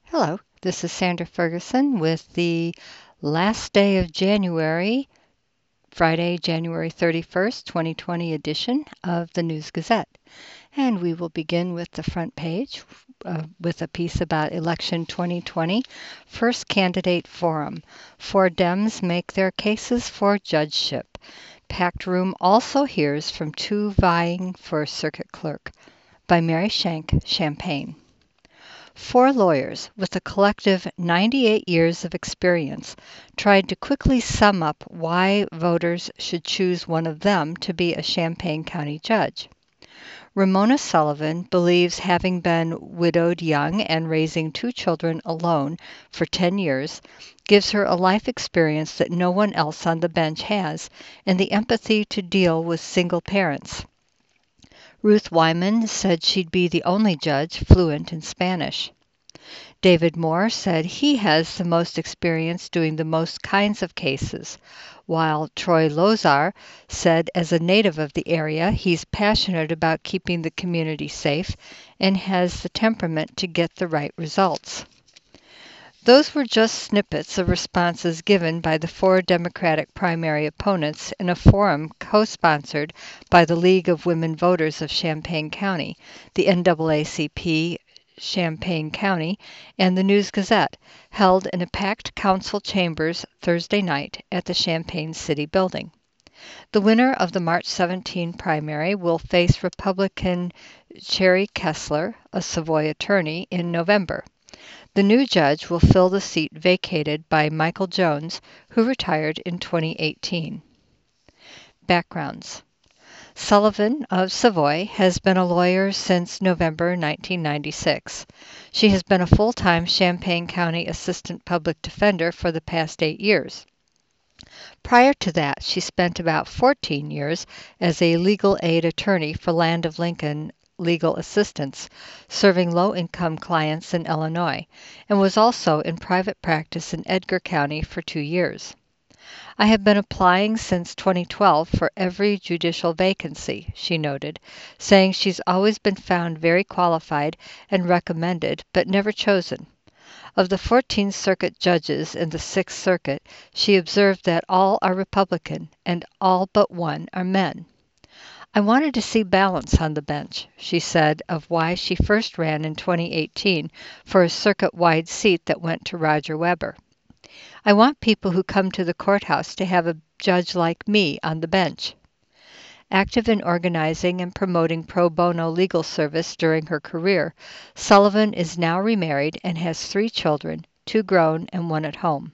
Hello, this is Sandra Ferguson with the last day of January, Friday, January 31st, 2020 edition of the News Gazette. And we will begin with the front page with a piece about Election 2020 First Candidate Forum. 4 Dems make their cases for judgeship. Packed room also hears from 2 vying for circuit clerk by Mary Shank, Champaign. 4 lawyers with a collective 98 years of experience tried to quickly sum up why voters should choose one of them to be a Champaign County judge. Ramona Sullivan believes having been widowed young and raising 2 children alone for 10 years gives her a life experience that no one else on the bench has, and the empathy to deal with single parents. Ruth Wyman said she'd be the only judge fluent in Spanish. David Moore said he has the most experience doing the most kinds of cases, while Troy Lozar said as a native of the area, he's passionate about keeping the community safe and has the temperament to get the right results. Those were just snippets of responses given by the 4 Democratic primary opponents in a forum co-sponsored by the League of Women Voters of Champaign County, the NAACP Champaign County, and the News Gazette, held in a packed council chambers Thursday night at the Champaign City Building. The winner of the March 17 primary will face Republican Cherry Kessler, a Savoy attorney, in November. The new judge will fill the seat vacated by Michael Jones, who retired in 2018. Backgrounds. Sullivan of Savoy has been a lawyer since November 1996. She has been a full-time Champaign County Assistant Public Defender for the past 8 years. Prior to that, she spent about 14 years as a legal aid attorney for Land of Lincoln Legal Assistance, serving low-income clients in Illinois, and was also in private practice in Edgar County for 2 years. I have been applying since 2012 for every judicial vacancy, she noted, saying she's always been found very qualified and recommended, but never chosen. Of the 14 circuit judges in the Sixth Circuit, she observed that all are Republican and all but one are men. I wanted to see balance on the bench, she said of why she first ran in 2018 for a circuit-wide seat that went to Roger Weber. I want people who come to the courthouse to have a judge like me on the bench. Active in organizing and promoting pro bono legal service during her career, Sullivan is now remarried and has 3 children, 2 grown and 1 at home.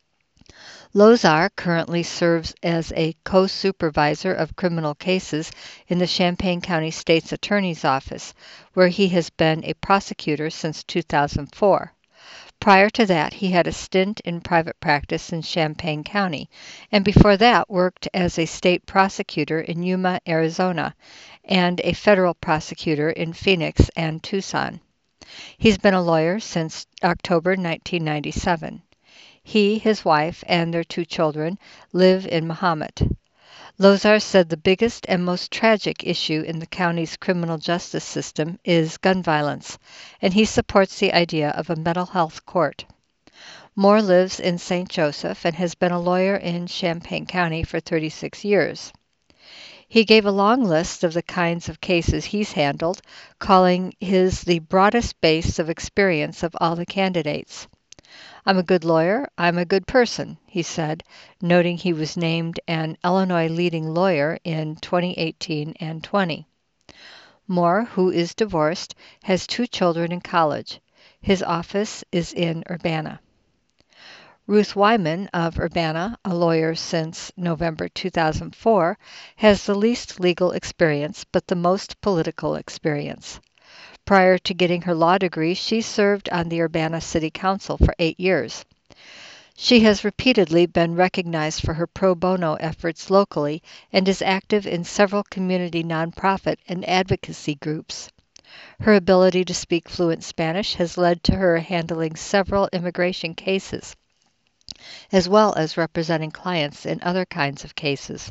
Lozar currently serves as a co-supervisor of criminal cases in the Champaign County State's Attorney's Office, where he has been a prosecutor since 2004. Prior to that, he had a stint in private practice in Champaign County, and before that worked as a state prosecutor in Yuma, Arizona, and a federal prosecutor in Phoenix and Tucson. He's been a lawyer since October 1997. He, his wife, and their 2 children live in Mahomet. Lozar said the biggest and most tragic issue in the county's criminal justice system is gun violence, and he supports the idea of a mental health court. Moore lives in St. Joseph and has been a lawyer in Champaign County for 36 years. He gave a long list of the kinds of cases he's handled, calling his the broadest base of experience of all the candidates. I'm a good lawyer, I'm a good person, he said, noting he was named an Illinois leading lawyer in 2018 and 20. Moore, who is divorced, has 2 children in college. His office is in Urbana. Ruth Wyman of Urbana, a lawyer since November 2004, has the least legal experience but the most political experience. Prior to getting her law degree, she served on the Urbana City Council for 8 years. She has repeatedly been recognized for her pro bono efforts locally and is active in several community nonprofit and advocacy groups. Her ability to speak fluent Spanish has led to her handling several immigration cases, as well as representing clients in other kinds of cases.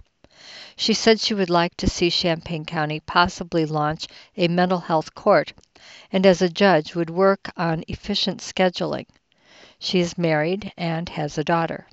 She said she would like to see Champaign County possibly launch a mental health court, and as a judge would work on efficient scheduling. She is married and has a daughter.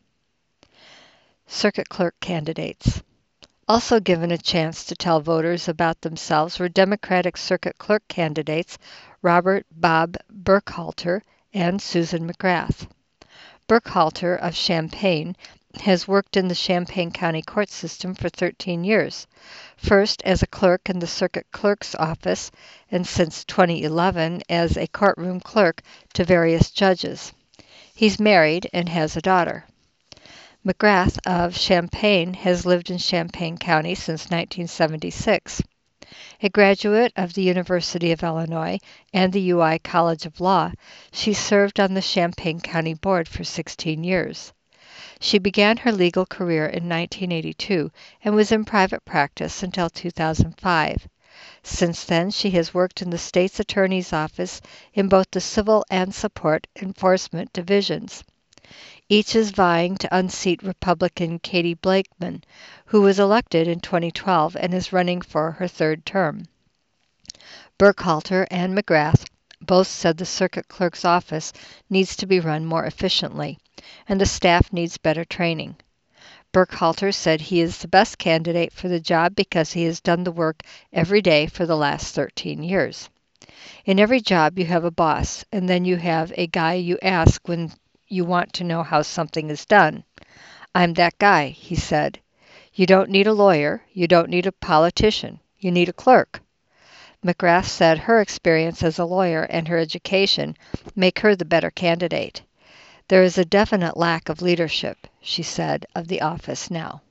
Circuit clerk candidates. Also given a chance to tell voters about themselves were Democratic circuit clerk candidates Robert Bob Burkhalter and Susan McGrath. Burkhalter of Champaign has worked in the Champaign County court system for 13 years, first as a clerk in the circuit clerk's office and since 2011 as a courtroom clerk to various judges. He's married and has a daughter. McGrath of Champaign has lived in Champaign County since 1976. A graduate of the University of Illinois and the UI College of Law, she served on the Champaign County Board for 16 years. She began her legal career in 1982 and was in private practice until 2005. Since then, she has worked in the state's attorney's office in both the civil and support enforcement divisions. Each is vying to unseat Republican Katie Blakeman, who was elected in 2012 and is running for her third term. Burkhalter and McGrath both said the circuit clerk's office needs to be run more efficiently, and the staff needs better training. Burkhalter said he is the best candidate for the job because he has done the work every day for the last 13 years. In every job you have a boss, and then you have a guy you ask when you want to know how something is done. I'm that guy, he said. You don't need a lawyer, you don't need a politician, you need a clerk. McGrath said her experience as a lawyer and her education make her the better candidate. There is a definite lack of leadership, she said, of the office now.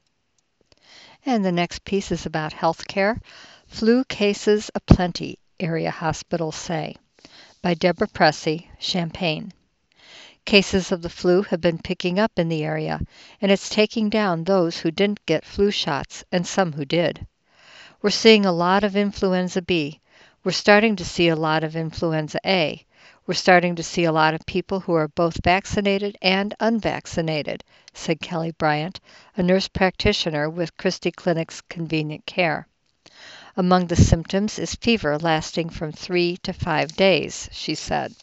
And the next piece is about health care. Flu cases aplenty, area hospitals say, by Deborah Pressey, Champaign. Cases of the flu have been picking up in the area, and it's taking down those who didn't get flu shots and some who did. We're seeing a lot of influenza B. We're starting to see a lot of influenza A. We're starting to see a lot of people who are both vaccinated and unvaccinated, said Kelly Bryant, a nurse practitioner with Christie Clinic's Convenient Care. Among the symptoms is fever lasting from 3 to 5 days, she said.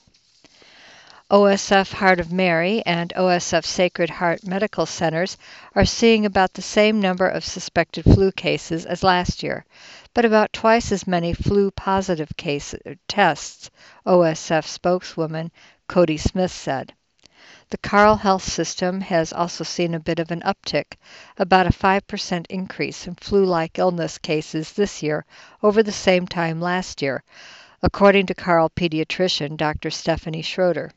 OSF Heart of Mary and OSF Sacred Heart Medical Centers are seeing about the same number of suspected flu cases as last year, but about twice as many flu-positive tests, OSF spokeswoman Cody Smith said. The Carle Health System has also seen a bit of an uptick, about a 5% increase in flu-like illness cases this year over the same time last year, according to Carle pediatrician Dr. Stephanie Schroeder.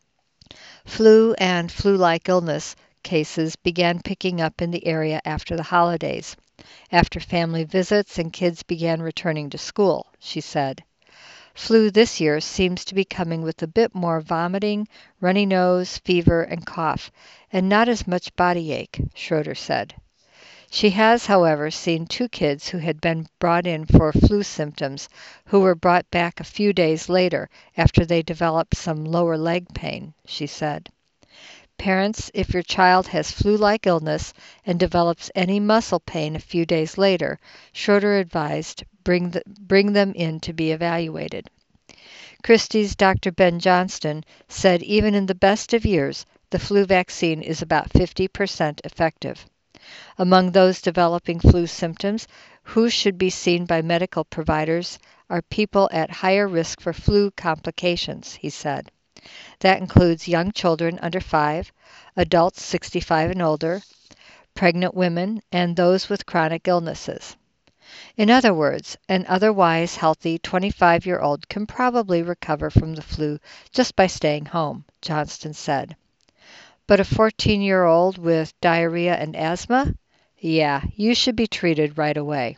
Flu and flu-like illness cases began picking up in the area after the holidays, after family visits and kids began returning to school, she said. Flu this year seems to be coming with a bit more vomiting, runny nose, fever, and cough, and not as much body ache, Schroeder said. She has, however, seen 2 kids who had been brought in for flu symptoms who were brought back a few days later after they developed some lower leg pain, she said. Parents, if your child has flu-like illness and develops any muscle pain a few days later, Schroeder advised bring them in to be evaluated. Christie's Dr. Ben Johnston said even in the best of years, the flu vaccine is about 50% effective. Among those developing flu symptoms, who should be seen by medical providers are people at higher risk for flu complications, he said. That includes young children under 5, adults 65 and older, pregnant women, and those with chronic illnesses. In other words, an otherwise healthy 25-year-old can probably recover from the flu just by staying home, Johnston said. But a 14-year-old with diarrhea and asthma? Yeah, you should be treated right away.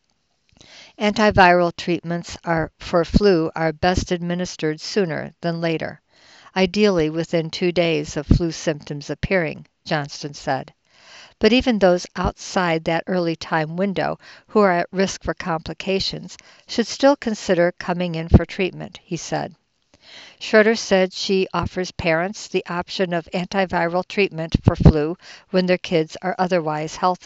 Antiviral treatments for flu are best administered sooner than later, ideally within 2 days of flu symptoms appearing, Johnston said. But even those outside that early time window who are at risk for complications should still consider coming in for treatment, he said. Schroeder said she offers parents the option of antiviral treatment for flu when their kids are otherwise healthy.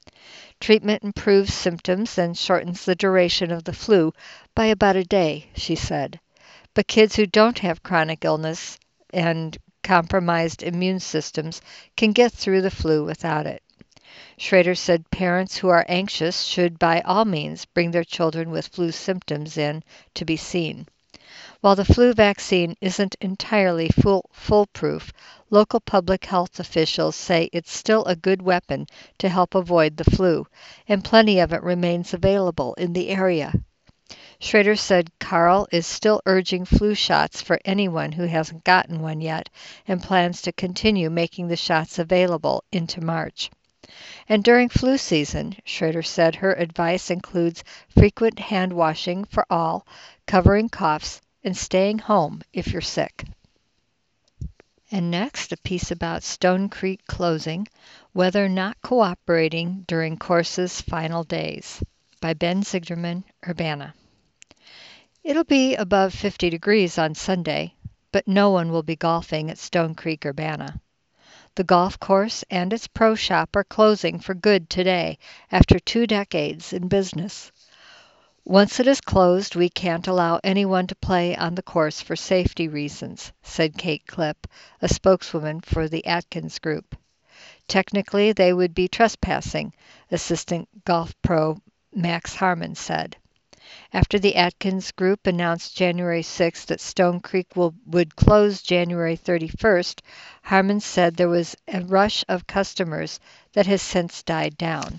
Treatment improves symptoms and shortens the duration of the flu by about a day, she said. But kids who don't have chronic illness and compromised immune systems can get through the flu without it. Schrader said parents who are anxious should by all means bring their children with flu symptoms in to be seen. While the flu vaccine isn't entirely foolproof, local public health officials say it's still a good weapon to help avoid the flu, and plenty of it remains available in the area. Schrader said Carl is still urging flu shots for anyone who hasn't gotten one yet and plans to continue making the shots available into March. And during flu season, Schrader said her advice includes frequent hand washing for all, covering coughs, and staying home if you're sick. And next, a piece about Stone Creek closing, weather not cooperating during course's final days, by Ben Zigerman, Urbana. It'll be above 50 degrees on Sunday, but no one will be golfing at Stone Creek, Urbana. The golf course and its pro shop are closing for good today after 2 decades in business. Once it is closed, we can't allow anyone to play on the course for safety reasons, said Kate Klipp, a spokeswoman for the Atkins Group. Technically, they would be trespassing, assistant golf pro Max Harmon said. After the Atkins Group announced January 6 that Stone Creek would close January 31st, Harmon said there was a rush of customers that has since died down.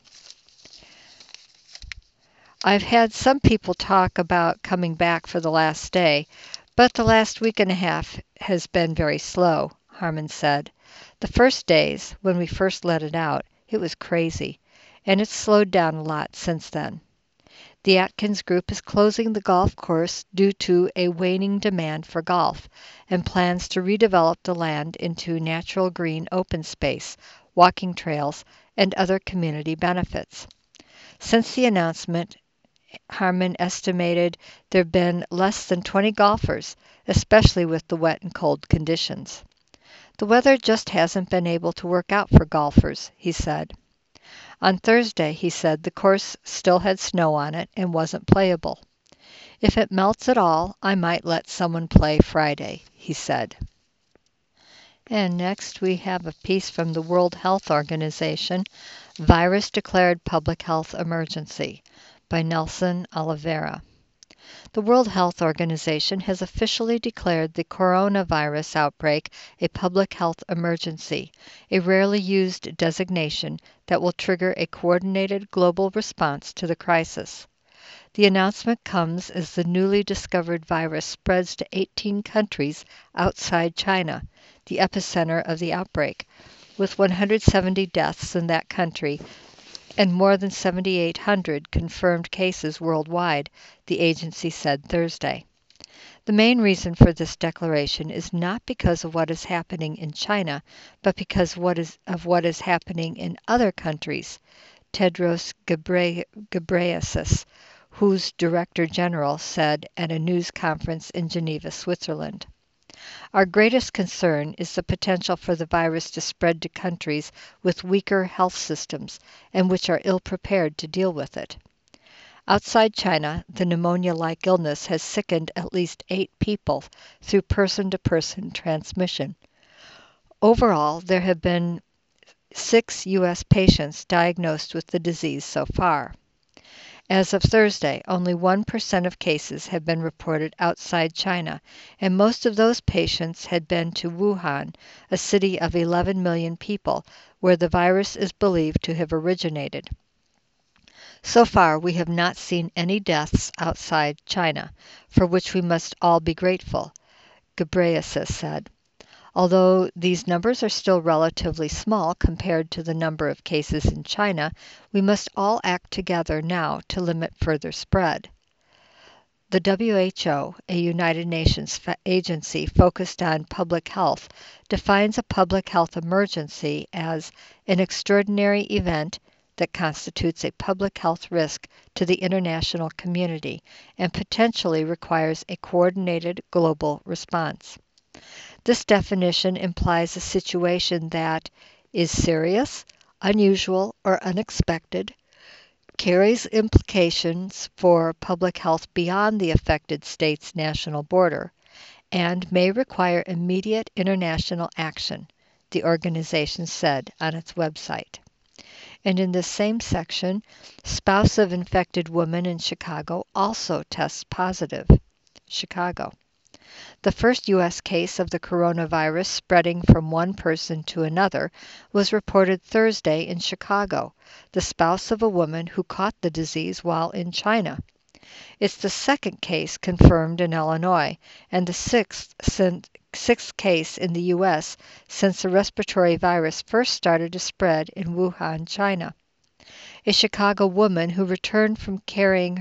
I've had some people talk about coming back for the last day, but the last week and a half has been very slow, Harmon said. The first days, when we first let it out, it was crazy, and it's slowed down a lot since then. The Atkins Group is closing the golf course due to a waning demand for golf and plans to redevelop the land into natural green open space, walking trails, and other community benefits. Since the announcement, Harmon estimated there have been less than 20 golfers, especially with the wet and cold conditions. The weather just hasn't been able to work out for golfers, he said. On Thursday, he said the course still had snow on it and wasn't playable. If it melts at all, I might let someone play Friday, he said. And next we have a piece from the World Health Organization, Virus Declared Public Health Emergency, by Nelson Oliveira. The World Health Organization has officially declared the coronavirus outbreak a public health emergency, a rarely used designation that will trigger a coordinated global response to the crisis. The announcement comes as the newly discovered virus spreads to 18 countries outside China, the epicenter of the outbreak, with 170 deaths in that country and more than 7,800 confirmed cases worldwide, the agency said Thursday. The main reason for this declaration is not because of what is happening in China, but because of what is happening in other countries, Tedros Ghebreyesus, whose Director General said at a news conference in Geneva, Switzerland. Our greatest concern is the potential for the virus to spread to countries with weaker health systems and which are ill-prepared to deal with it. Outside China, the pneumonia-like illness has sickened at least 8 people through person-to-person transmission. Overall, there have been 6 U.S. patients diagnosed with the disease so far. As of Thursday, only 1% of cases have been reported outside China, and most of those patients had been to Wuhan, a city of 11 million people, where the virus is believed to have originated. So far, we have not seen any deaths outside China, for which we must all be grateful, Ghebreyesus said. Although these numbers are still relatively small compared to the number of cases in China, we must all act together now to limit further spread. The WHO, a United Nations agency focused on public health, defines a public health emergency as an extraordinary event that constitutes a public health risk to the international community and potentially requires a coordinated global response. This definition implies a situation that is serious, unusual, or unexpected, carries implications for public health beyond the affected state's national border and may require immediate international action, the organization said on its website. And in this same section, spouse of infected woman in Chicago also tests positive. Chicago. The first U.S. case of the coronavirus spreading from one person to another was reported Thursday in Chicago, the spouse of a woman who caught the disease while in China. It's the second case confirmed in Illinois and the sixth case in the U.S. since the respiratory virus first started to spread in Wuhan, China. A Chicago woman who returned from caring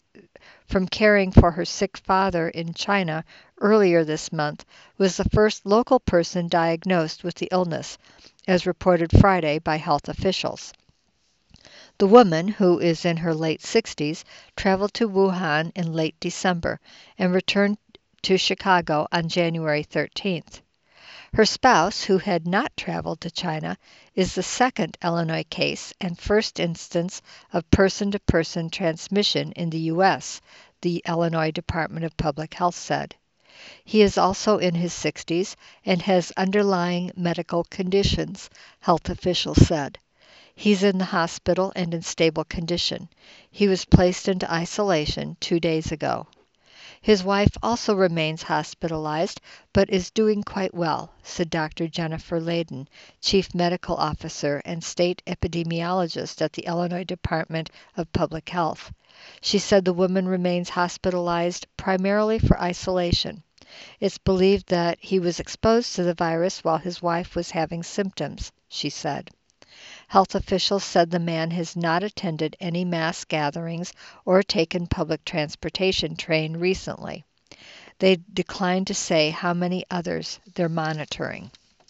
for her sick father in China earlier this month was the first local person diagnosed with the illness, as reported Friday by health officials. The woman, who is in her late 60s, traveled to Wuhan in late December and returned to Chicago on January 13th. Her spouse, who had not traveled to China, is the second Illinois case and first instance of person-to-person transmission in the U.S., the Illinois Department of Public Health said. He is also in his 60s and has underlying medical conditions, health officials said. He's in the hospital and in stable condition. He was placed into isolation 2 days ago. His wife also remains hospitalized, but is doing quite well, said Dr. Jennifer Layden, Chief Medical Officer and State Epidemiologist at the Illinois Department of Public Health. She said the woman remains hospitalized primarily for isolation. It's believed that he was exposed to the virus while his wife was having symptoms, she said. Health officials said the man has not attended any mass gatherings or taken public transportation train recently. They declined to say how many others they're monitoring.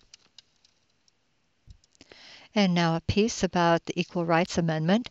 And now a piece about the Equal Rights Amendment.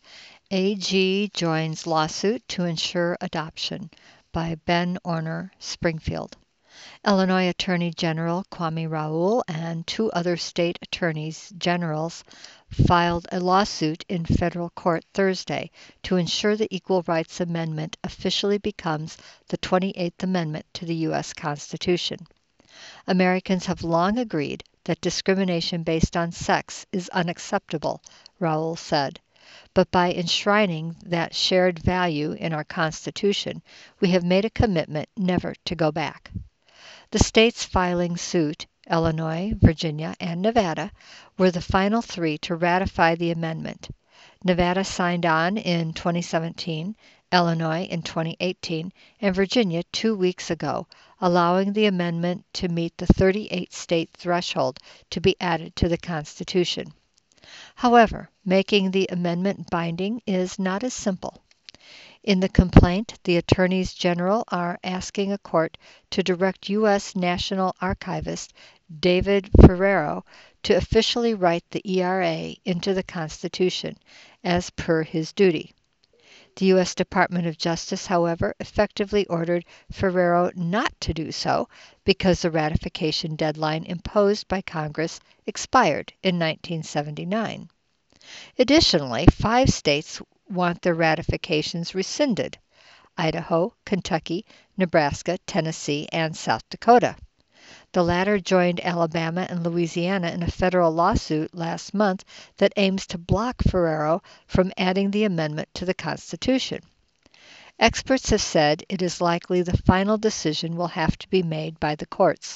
AG joins lawsuit to ensure adoption by Ben Orner, Springfield. Illinois Attorney General Kwame Raoul and 2 other state attorneys generals filed a lawsuit in federal court Thursday to ensure the Equal Rights Amendment officially becomes the 28th Amendment to the U.S. Constitution. Americans have long agreed that discrimination based on sex is unacceptable, Raoul said. But by enshrining that shared value in our Constitution, we have made a commitment never to go back. The states filing suit, Illinois, Virginia, and Nevada, were the final 3 to ratify the amendment. Nevada signed on in 2017, Illinois in 2018, and Virginia 2 weeks ago, allowing the amendment to meet the 38-state threshold to be added to the Constitution. However, making the amendment binding is not as simple. In the complaint, the attorneys general are asking a court to direct U.S. National Archivist David Ferrero to officially write the ERA into the Constitution, as per his duty. The U.S. Department of Justice, however, effectively ordered Ferrero not to do so because the ratification deadline imposed by Congress expired in 1979. Additionally, 5 states want their ratifications rescinded: Idaho, Kentucky, Nebraska, Tennessee, and South Dakota. The latter joined Alabama and Louisiana in a federal lawsuit last month that aims to block Ferrero from adding the amendment to the Constitution. Experts have said it is likely the final decision will have to be made by the courts.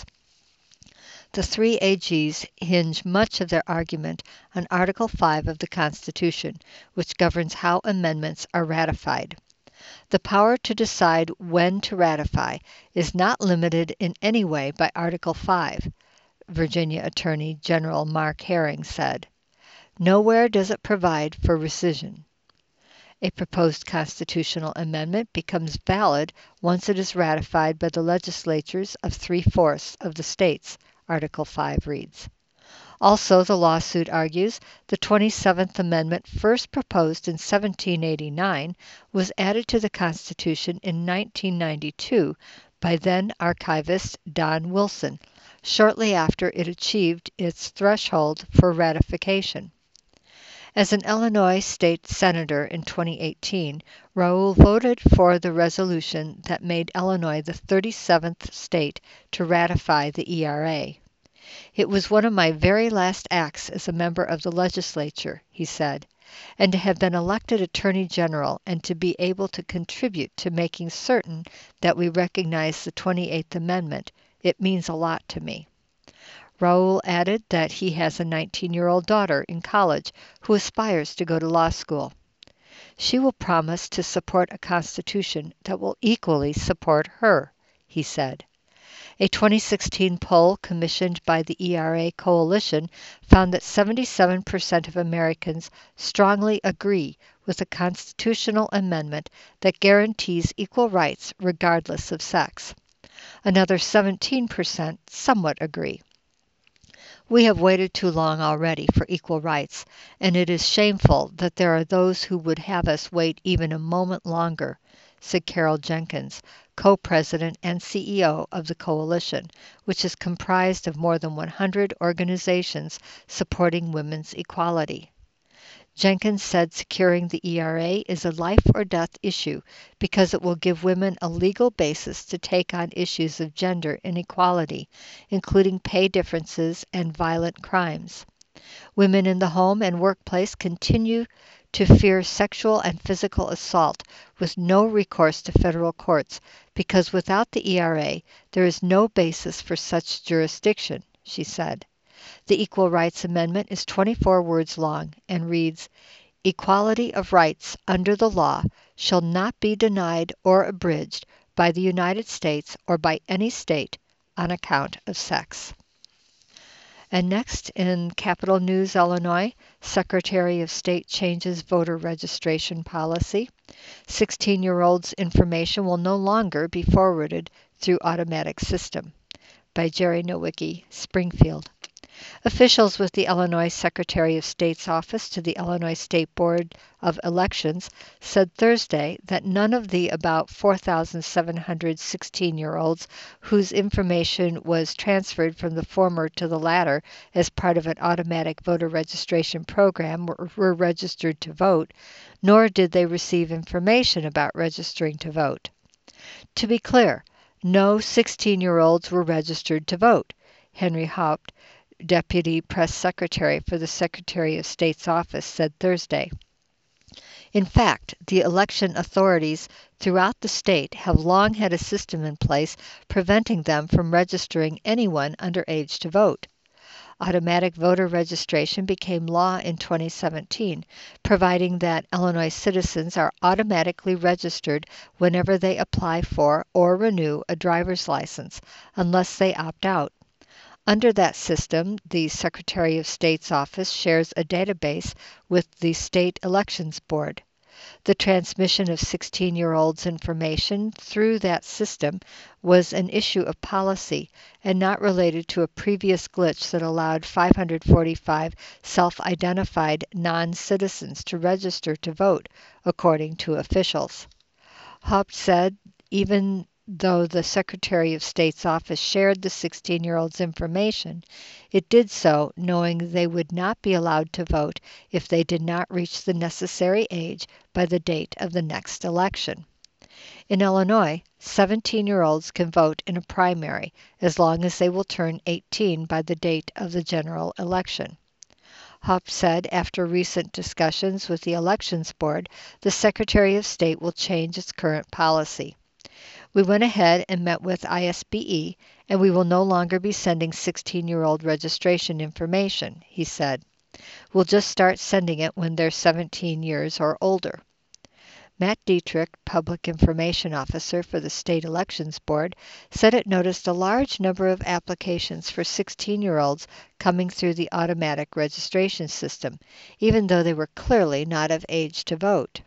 The 3 AGs hinge much of their argument on Article 5 of the Constitution, which governs how amendments are ratified. The power to decide when to ratify is not limited in any way by Article 5, Virginia Attorney General Mark Herring said. Nowhere does it provide for rescission. A proposed constitutional amendment becomes valid once it is ratified by the legislatures of 3/4 of the states, Article 5 reads. Also, the lawsuit argues, the 27th Amendment, first proposed in 1789, was added to the Constitution in 1992 by then archivist Don Wilson, shortly after it achieved its threshold for ratification. As an Illinois state senator in 2018, Raoul voted for the resolution that made Illinois the 37th state to ratify the ERA. "It was one of my very last acts as a member of the legislature," he said, "and to have been elected Attorney General and to be able to contribute to making certain that we recognize the 28th Amendment, it means a lot to me." Raoul added that he has a 19-year-old daughter in college who aspires to go to law school. "She will promise to support a constitution that will equally support her," he said. A 2016 poll commissioned by the ERA Coalition found that 77% of Americans strongly agree with a constitutional amendment that guarantees equal rights regardless of sex. Another 17% somewhat agree. "We have waited too long already for equal rights, and it is shameful that there are those who would have us wait even a moment longer," said Carol Jenkins, co-president and CEO of the coalition, which is comprised of more than 100 organizations supporting women's equality. Jenkins said securing the ERA is a life-or-death issue because it will give women a legal basis to take on issues of gender inequality, including pay differences and violent crimes. Women in the home and workplace continue to fear sexual and physical assault with no recourse to federal courts because without the ERA, there is no basis for such jurisdiction, she said. The Equal Rights Amendment is 24 words long and reads, "Equality of rights under the law shall not be denied or abridged by the United States or by any state on account of sex." And next, in Capital News, Illinois, Secretary of State changes voter registration policy. 16-year-olds' information will no longer be forwarded through automatic system. By Jerry Nowicki, Springfield. Officials with the Illinois Secretary of State's office to the Illinois State Board of Elections said Thursday that none of the about 4,700 16-year-olds whose information was transferred from the former to the latter as part of an automatic voter registration program were registered to vote, nor did they receive information about registering to vote. To be clear, no 16-year-olds were registered to vote, Henry Haupt, Deputy Press Secretary for the Secretary of State's office, said Thursday. In fact, the election authorities throughout the state have long had a system in place preventing them from registering anyone under age to vote. Automatic voter registration became law in 2017, providing that Illinois citizens are automatically registered whenever they apply for or renew a driver's license, unless they opt out. Under that system, the Secretary of State's office shares a database with the State Elections Board. The transmission of 16-year-olds' information through that system was an issue of policy and not related to a previous glitch that allowed 545 self-identified non-citizens to register to vote, according to officials. Haupt said even though the Secretary of State's office shared the 16-year-olds' information, it did so knowing they would not be allowed to vote if they did not reach the necessary age by the date of the next election. In Illinois, 17-year-olds can vote in a primary as long as they will turn 18 by the date of the general election. Haupt said after recent discussions with the Elections Board, the Secretary of State will change its current policy. "We went ahead and met with ISBE, and we will no longer be sending 16-year-old registration information," he said. "We'll just start sending it when they're 17 years or older." Matt Dietrich, Public Information Officer for the State Elections Board, said it noticed a large number of applications for 16-year-olds coming through the automatic registration system, even though they were clearly not of age to vote.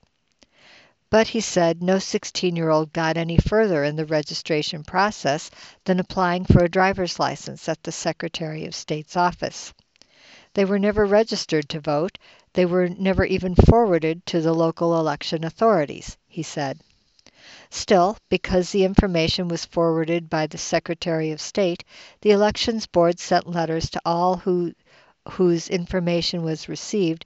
But he said no 16-year-old got any further in the registration process than applying for a driver's license at the Secretary of State's office. They were never registered to vote. They were never even forwarded to the local election authorities, he said. Still, because the information was forwarded by the Secretary of State, the Elections Board sent letters to all whose information was received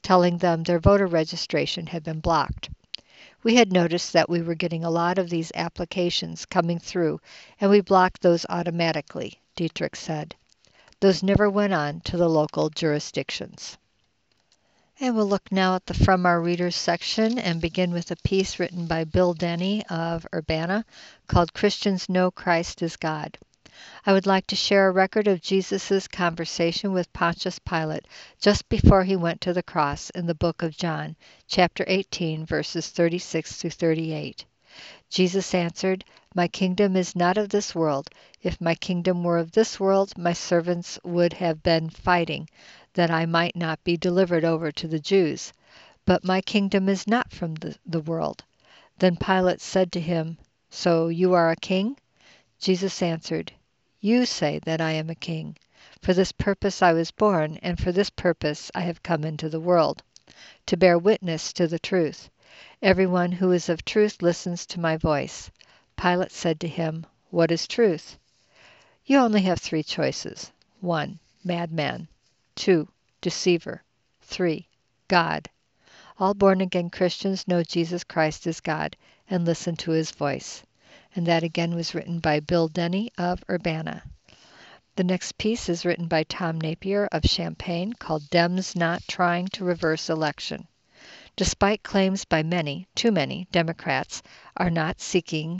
telling them their voter registration had been blocked. We had noticed that we were getting a lot of these applications coming through, and we blocked those automatically, Dietrich said. Those never went on to the local jurisdictions. And we'll look now at the From Our Readers section and begin with a piece written by Bill Denny of Urbana called Christians Know Christ is God. I would like to share a record of Jesus' conversation with Pontius Pilate just before he went to the cross in the book of John, chapter 18, verses 36 through 38. Jesus answered, "My kingdom is not of this world. If my kingdom were of this world, my servants would have been fighting, that I might not be delivered over to the Jews. But my kingdom is not from the world." Then Pilate said to him, "So you are a king?" Jesus answered, "You say that I am a king. For this purpose I was born, and for this purpose I have come into the world, to bear witness to the truth. Everyone who is of truth listens to my voice." Pilate said to him, "What is truth?" "You only have three choices. 1. Madman. 2. Deceiver. 3. God." All born-again Christians know Jesus Christ is God and listen to his voice. And that again was written by Bill Denny of Urbana. The next piece is written by Tom Napier of Champaign called Dems Not Trying to Reverse Election. Despite claims by many, too many, Democrats are not seeking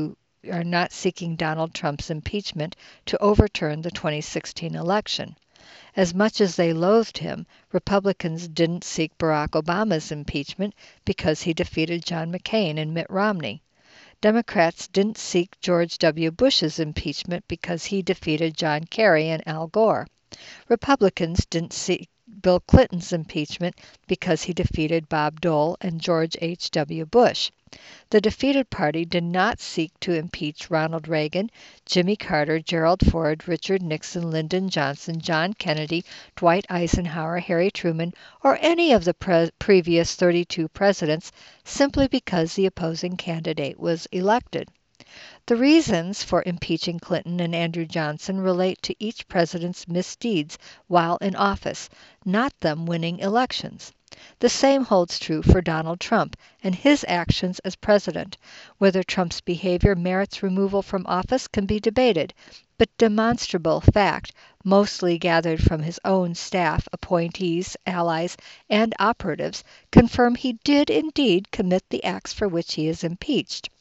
Donald Trump's impeachment to overturn the 2016 election. As much as they loathed him, Republicans didn't seek Barack Obama's impeachment because he defeated John McCain and Mitt Romney. Democrats didn't seek George W. Bush's impeachment because he defeated John Kerry and Al Gore. Republicans didn't seek Bill Clinton's impeachment because he defeated Bob Dole and George H.W. Bush. The defeated party did not seek to impeach Ronald Reagan, Jimmy Carter, Gerald Ford, Richard Nixon, Lyndon Johnson, John Kennedy, Dwight Eisenhower, Harry Truman, or any of the previous 32 presidents simply because the opposing candidate was elected. The reasons for impeaching Clinton and Andrew Johnson relate to each president's misdeeds while in office, not them winning elections. The same holds true for Donald Trump and his actions as president. Whether Trump's behavior merits removal from office can be debated, but demonstrable fact, mostly gathered from his own staff, appointees, allies, and operatives, confirm he did indeed commit the acts for which he is impeached.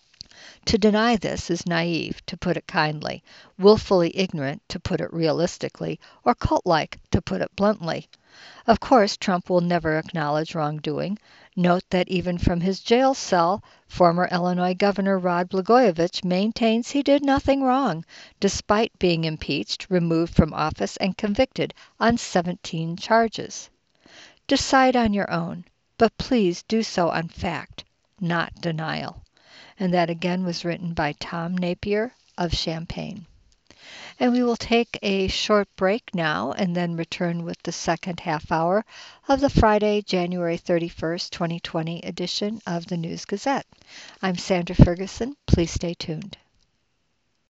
To deny this is naive, to put it kindly, willfully ignorant, to put it realistically, or cult-like, to put it bluntly. Of course, Trump will never acknowledge wrongdoing. Note that even from his jail cell, former Illinois Governor Rod Blagojevich maintains he did nothing wrong, despite being impeached, removed from office, and convicted on 17 charges. Decide on your own, but please do so on fact, not denial. And that again was written by Tom Napier of Champaign. And we will take a short break now and then return with the second half hour of the Friday, January 31st, 2020 edition of the News Gazette. I'm Sandra Ferguson. Please stay tuned.